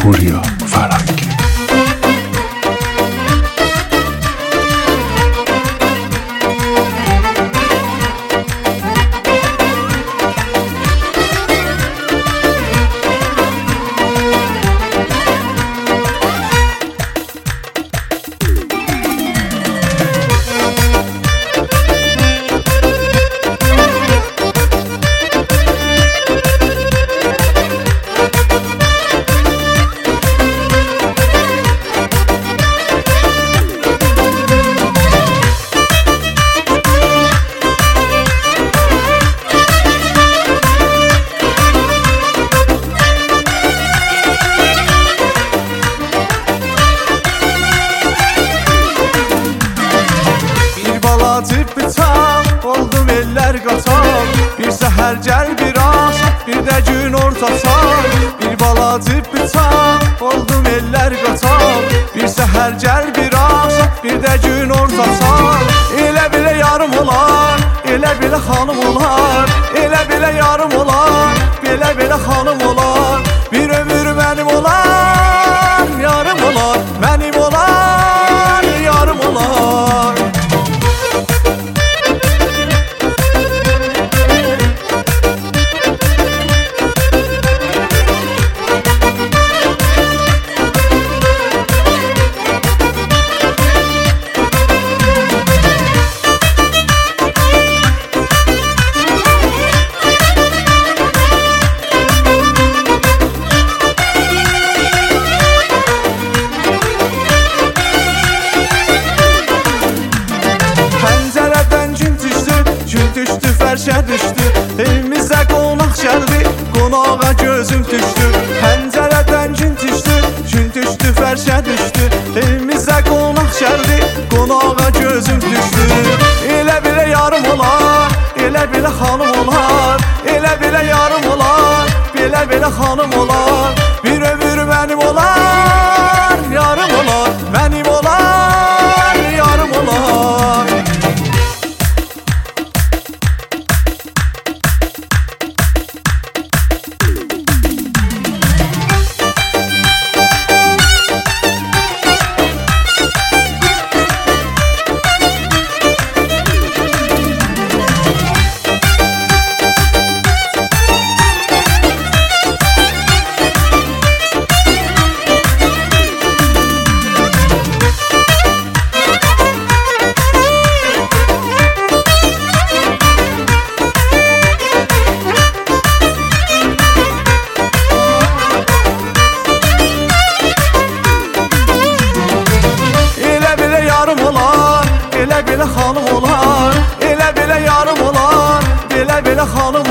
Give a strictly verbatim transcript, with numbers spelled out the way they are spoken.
Hurya Farhangi. Acib bıçaq, oldum eller qaçaq. Bir səhər gəl bir az, bir də gün ortaçaq. Bir balacib bıçaq, oldum eller qaçaq. Bir səhər gəl bir az, bir də gün ortaçaq. Elə belə yarım olar, elə belə xanım olar. Elə belə yarım olar, belə belə xanım olar. Bir ömür mənim olar, yarım olar. Mənim olar, yarım olar. Fərşə düşdü, evimizə qonaq gəldi, qonağa gözüm düşdü. Pəncərədən gün düşdü, gün düşdü, fərşə düşdü, evimizə qonaq gəldi, qonağa gözüm düşdü. Elə belə yarım olar, elə belə xanım olar. Elə belə yarım olar, belə belə xanım olar. Bir ömür mənim olar, yarım olar. Mənim olar, yarım olar. Elə belə xanım olar, elə belə yarım olar, belə belə xanım